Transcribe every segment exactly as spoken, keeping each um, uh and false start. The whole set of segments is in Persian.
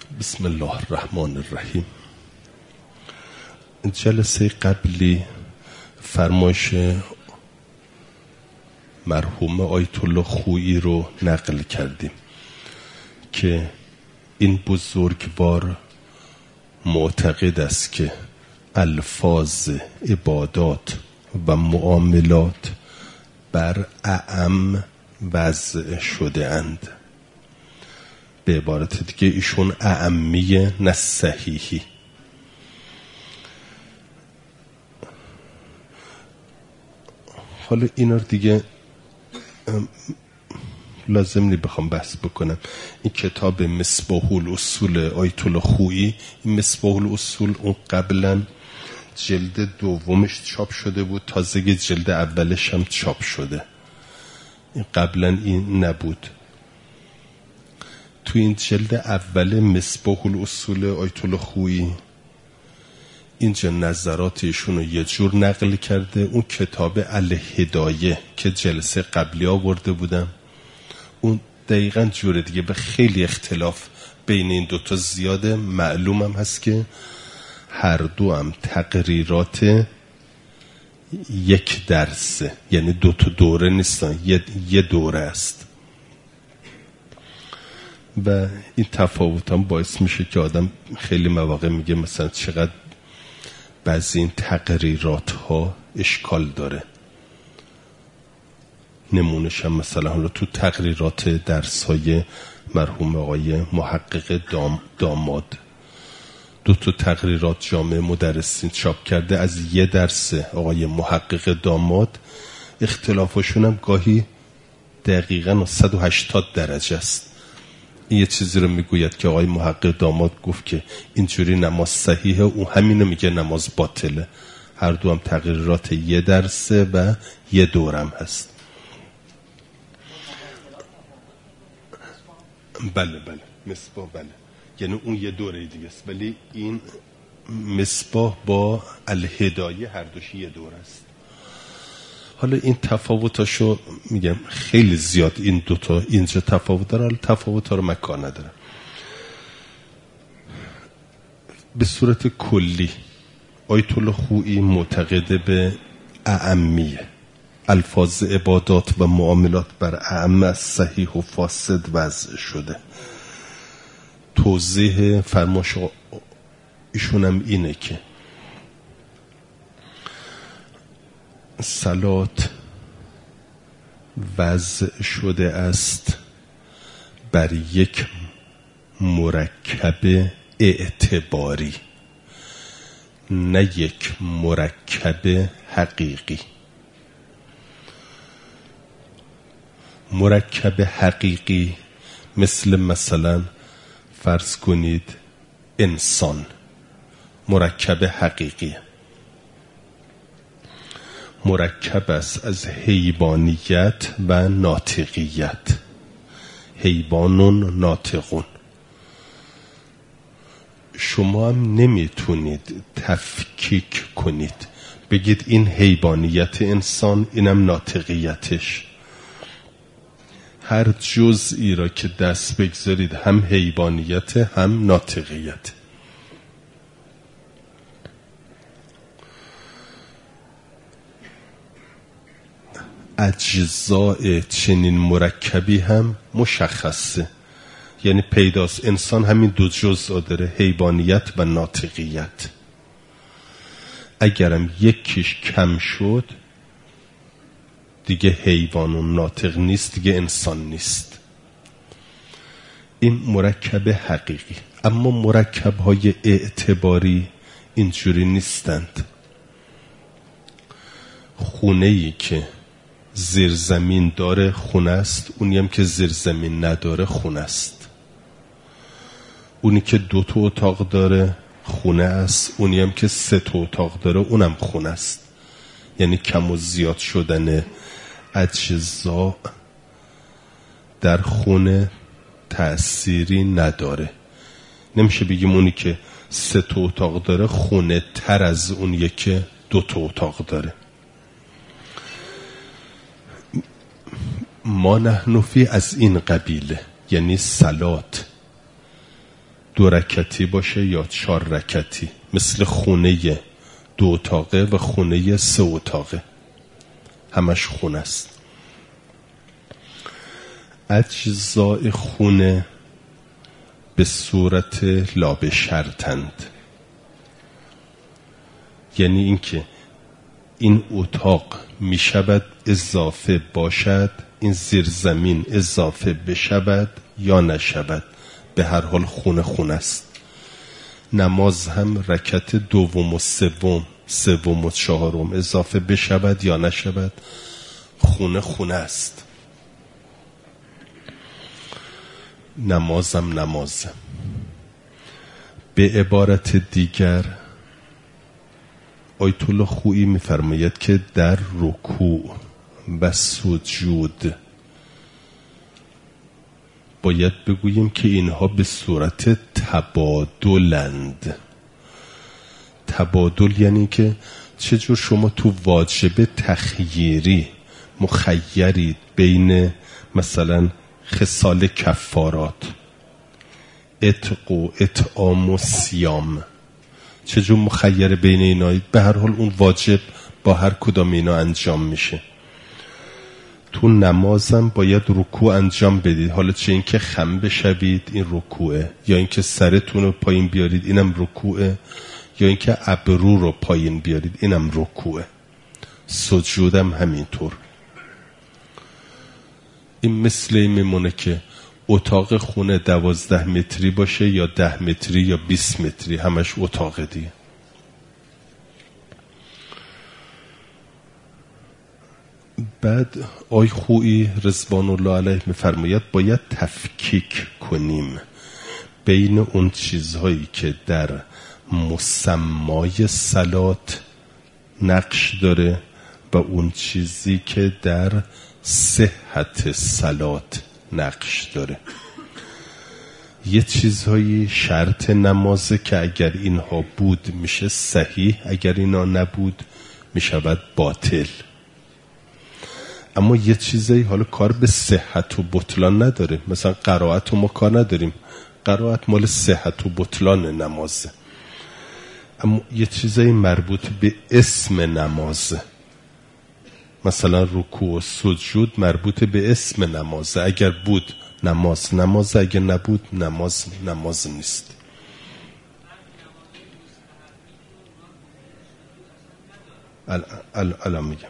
بسم الله الرحمن الرحیم. جلسه قبلی فرمایش مرحوم آیت الله خویی رو نقل کردیم که این بزرگوار معتقد است که الفاظ عبادات و معاملات بر اعم وضع شده اند. به عبارت دیگه ایشون اعمی نه صحیحی. حالا اینا رو دیگه لازم نی بخوام بحث بکنم. این کتاب مصباح الاصول آیت الله خویی، این مصباح الاصول اون قبلا جلد دومش چاپ شده بود، تازه جلد اولش هم چاپ شده. این قبلا این نبود. تو این جلد اول مصباح الاصول آیت الله خویی اینجا نظراتشون رو یه جور نقل کرده. اون کتاب الهدایه که جلسه قبلی آورده بودم اون دقیقا جور دیگه، به خیلی اختلاف بین این دوتا زیاده. معلوم هم هست که هر دو هم تقریرات یک درسه، یعنی دوتا دوره نیستن، یه, یه دوره است و این تفاوت هم باعث میشه که آدم خیلی مواقع میگه مثلا چقدر بعضی این تقریرات ها اشکال داره. نمونش هم مثلا حالا تو تقریرات درس های مرحوم آقای محقق دام داماد دو تا تقریرات جامعه مدرسین چاپ کرده از یه درس آقای محقق داماد. اختلافشون هم گاهی دقیقاً صد و هشتاد درجه است. این یه چیزی رو میگوید که آقای محقق داماد گفت که اینجوری نماز صحیحه، او همینو میگه نماز باطله. هر دو هم تقریرات یه درسه و یه دورم هست. بله بله مصباح، بله یعنی اون یه دوره دیگه است، ولی این مصباح با الهدایه هر دوش یه دوره است. حالا این تفاوتاشو میگم خیلی زیاد این دوتا اینجا تفاوت داره، حالا تفاوت‌ها رو مکان نداره. به صورت کلی آیت الله خویی معتقد به اعمیه، الفاظ عبادات و معاملات بر اعم از صحیح و فاسد وضع شده. توضیح فرمایش ایشون هم اینه که صلات وضع شده است بر یک مرکب اعتباری، نه یک مرکب حقیقی. مرکب حقیقی مثل مثلا فرض کنید انسان مرکب حقیقی، مرکب است از حیوانیت و ناطقیت. حیوانون ناطقون. شما هم نمیتونید تفکیک کنید بگید این حیوانیت انسان، اینم ناطقیتش. هر جزئی را که دست بگذارید هم حیوانیت هم ناطقیت. اجزاء چنین مرکبی هم مشخصه، یعنی پیداست. انسان همین دو جزء داره، حیوانیت و ناطقیت. اگرم یکیش کم شد دیگه حیوان و ناطق نیست، دیگه انسان نیست. این مرکب حقیقی. اما مرکب های اعتباری اینجوری نیستند. خونه ای که زیر زمین داره خونه است، اونی هم که زیر زمین نداره خونه است. اونی که دو تا اتاق داره خونه است، اونی هم که سه تا اتاق داره اونم خونه است. یعنی کم و زیاد شدن اجزا در خونه تأثیری نداره. نمیشه بگیم اونی که سه تا اتاق داره خونه تر از اونی که دو تا اتاق داره. ما نحن فی از این قبیله، یعنی صلات دو رکعتی باشه یا چهار رکعتی، مثل خونه دو اتاقه و خونه سه اتاقه، همش خونه است. اجزای خونه به صورت لابه شرطند، یعنی اینکه این اتاق می شود اضافه باشد، این زیرزمین اضافه بشود یا نشود، به هر حال خونه خونه است. نماز هم رکعت دوم و سوم سوم و چهارم اضافه بشود یا نشود، خونه خونه است. نمازم نمازم. به عبارت دیگر آیت الله خویی می‌فرماید که در رکوع و سجود باید بگوییم که اینها به صورت تبادلند. تبادل یعنی که چجور شما تو واجب تخییری مخیرید بین مثلا خصال کفارات، عتق و اطعام و صیام، چجور مخیر بین اینا؟ به هر حال اون واجب با هر کدام اینا انجام میشه. تو نمازم باید رکوع انجام بدید، حالا چه این که خم بشوید این رکوعه، یا این که سرتون رو پایین بیارید اینم رکوعه، یا این که ابرو رو پایین بیارید اینم رکوعه. سجودم همینطور. این مثل این میمونه که اتاق خونه دوازده متری باشه یا ده متری یا بیست متری، همش اتاق دیگه. بعد آی خویی رضوان الله علیه میفرماید باید تفکیک کنیم بین اون چیزهایی که در مسمای صلات نقش داره و اون چیزی که در صحت صلات نقش داره. یه چیزهایی شرط نمازه که اگر اینها بود میشه صحیح، اگر اینا نبود میشود باطل. اما یه چیزایی حالا کار به صحت و بطلان نداره، مثلا قرائت ما کار نداریم، قرائت مال صحت و بطلان نمازه. اما یه چیزایی مربوط به اسم نمازه، مثلا رکوع و سجود مربوط به اسم نمازه، اگر بود نماز نمازه، اگر نبود نماز نماز نیست. الان میگم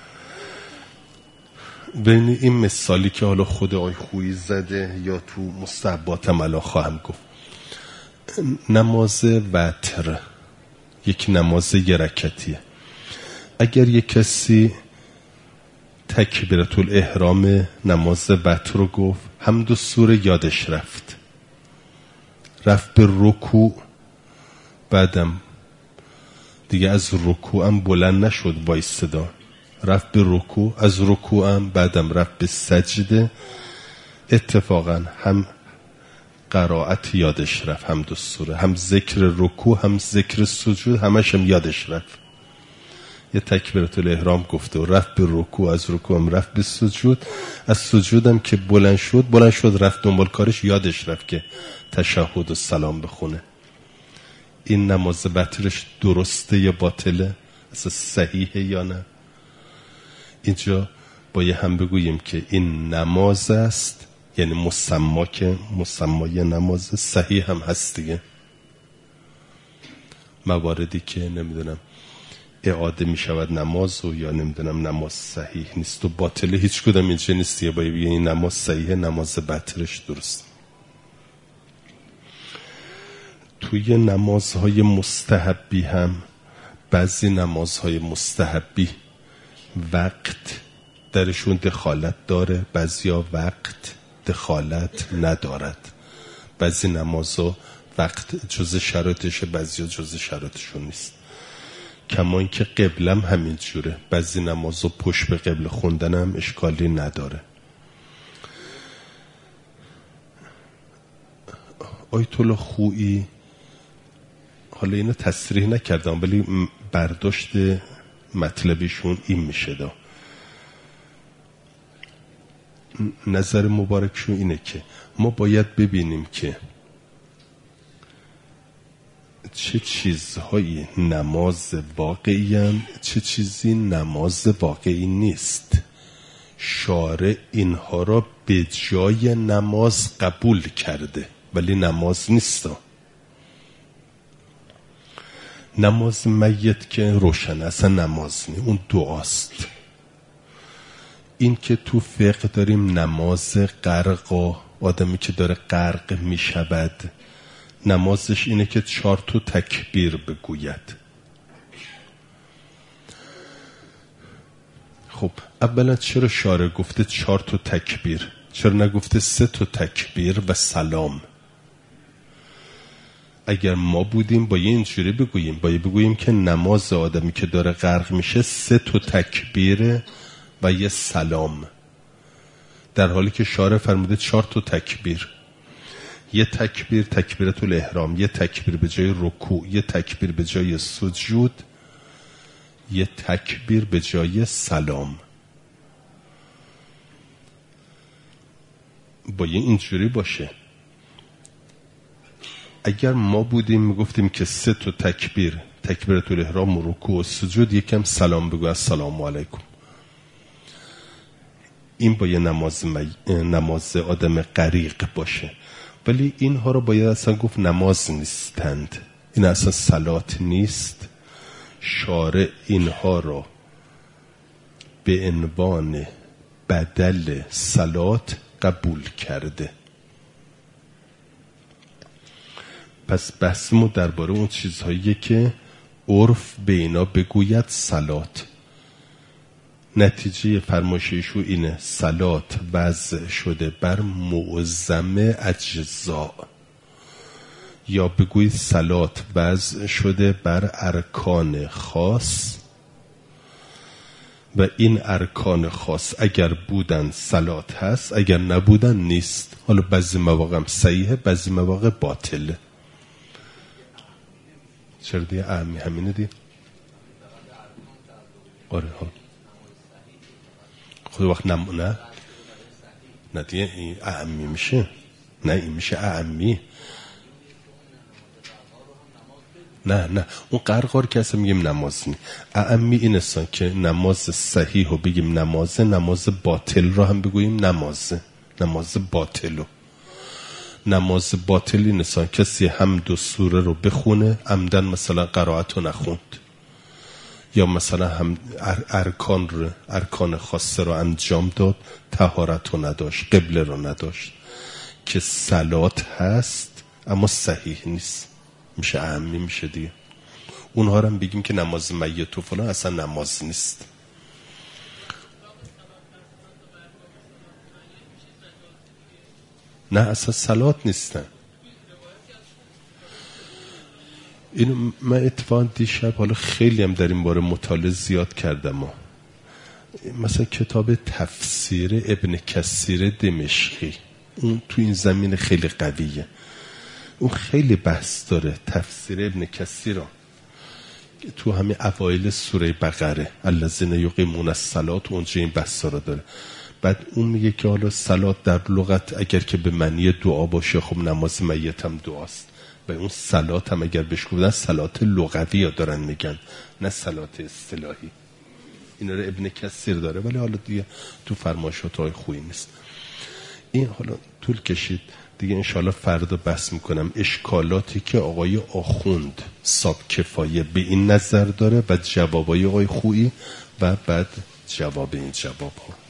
بین این مثالی که حالا خود آی خویی زده یا تو مستحباتم الان خواهم گفت. نماز وتر یک نماز یه رکعتیه. اگر یک کسی تکبیرت الاحرام نماز وتر رو گفت، حمد و سوره یادش رفت، رفت به رکوع، بعدم دیگه از رکوعم بلند نشد با ایستادن، رفت به رکوع، از رکوعم بعدم رفت به سجده، اتفاقا هم قرائت یادش رفت، هم دو سوره، هم ذکر رکوع، هم ذکر سجود، همش هم یادش رفت. یه تکبیرت الاحرام گفته و رفت به رکوع، از رکوعم رفت به سجود، از سجودم که بلند شد بلند شد رفت دنبال کارش، یادش رفت که تشهد و سلام بخونه. این نماز وترش درسته یا باطله؟ اصلا صحیحه یا نه؟ اینجا باید هم بگوییم که این نماز است، یعنی مسما که مسمای نماز صحیح هم هست دیگه. مواردی که نمیدونم اعاده می شود نماز و یا نمیدونم نماز صحیح نیست و باطله، هیچ کدام اینجا نیست دیگه. باید بگیم این نماز صحیحه، نماز وترش درست. توی نمازهای مستحبی هم بعضی نمازهای مستحبی وقت درشون دخالت داره، بعضیا وقت دخالت ندارد. بعضی نمازها وقت جز شرایطشه، بعضیا جز شرایطشون نیست. کما اینکه قبلم همین جوره، بعضی نمازها پشت به قبل خوندن هم اشکالی نداره. آیت الله خویی حالا اینو تصریح نکردم ولی برداشت مطلبشون این میشه دا. نظر مبارکشون اینه که ما باید ببینیم که چه چیزهایی نماز واقعی هستند، چه چیزی نماز واقعی نیست. شارع اینها را به جای نماز قبول کرده ولی نماز نیست. نماز میت که روشن اصلا نماز نیست، اون دعاست. این که تو فقه داریم نماز غرق، آدمی که داره غرق می شود نمازش اینه که چهار تا تکبیر بگوید. خب اولا چرا شارع گفته چهار تا تکبیر؟ چرا نگفته سه تا تکبیر و سلام؟ اگر ما بودیم باید اینجوری بگوییم، باید بگوییم که نماز آدمی که داره غرق میشه سه تا تکبیر و یه سلام، در حالی که شارع فرموده چهار تا تکبیر. یه تکبیر تکبیرت الاحرام، یه تکبیر به جای رکوع، یه تکبیر به جای سجود، یه تکبیر به جای سلام. باید اینجوری باشه. اگر ما بودیم میگفتیم که سه تا تکبیر، تکبیرت الاحرام و رکوع و سجود، یکم سلام بگو السلام علیکم. این باید نماز, می... نماز آدم غریق باشه. ولی اینها رو باید اصلا گفت نماز نیستند، این اصلا صلات نیست. شارع اینها رو به عنوان بدل صلات قبول کرده. پس بحثمو درباره اون چیزهایی که عرف به اینا بگوید صلات. نتیجه فرمایششو اینه صلات وضع شده بر معظم اجزا، یا بگوید صلات وضع شده بر ارکان خاص و این ارکان خاص اگر بودن صلات هست، اگر نبودن نیست. حالا بعضی مواقع هم صحیحه، بعضی مواقع باطله. چرا دیگه اهمی همینه دیگه. آره ها خود وقت نم... نه نه دیگه این اهمی میشه، نه این میشه اهمی. نه نه اون قرقار که اصلا میگیم نماز نی. اهمی این است که نماز صحیح رو بگیم نمازه، نماز باطل رو هم بگوییم نمازه. نماز باطل رو نماز باطل این است کسی هم دو سوره رو بخونه عمدن، مثلا قرائت رو نخوند، یا مثلا هم ارکان رو ارکان خاصه رو انجام داد، طهارت رو نداشت، قبله رو نداشت، که صلات هست اما صحیح نیست، میشه اهمی میشه دیگه. اونها رو هم بگیم که نماز میت و فلان اصلا نماز نیست. نه اصلا صلات نیستن. اینو من اتفاقا دیشب حالا خیلی هم در این باره مطالعه زیاد کردم. مثلا کتاب تفسیر ابن کثیر دمشقی، اون تو این زمین خیلی قویه، اون خیلی بحث داره. تفسیر ابن کثیر تو همین اوایل سوره بقره الذین یقیمون الصلاة، اونجا این بحث رو داره. بعد اون میگه که حالا صلات در لغت اگر که به معنی دعا باشه، خب نماز میت هم دعاست، و اون صلات هم اگر بهش گفتن صلات لغوی ها دارن میگن، نه صلات اصطلاحی. اینا رو ابن کثیر داره، ولی حالا دیگه تو فرمایشات های خوبی نیست. این حالا طول کشید دیگه، انشالله فردا بحث میکنم اشکالاتی که آقای آخوند صاحب کفایه به این نظر داره و جوابای آقای خویی و بعد جواب این جواب ها.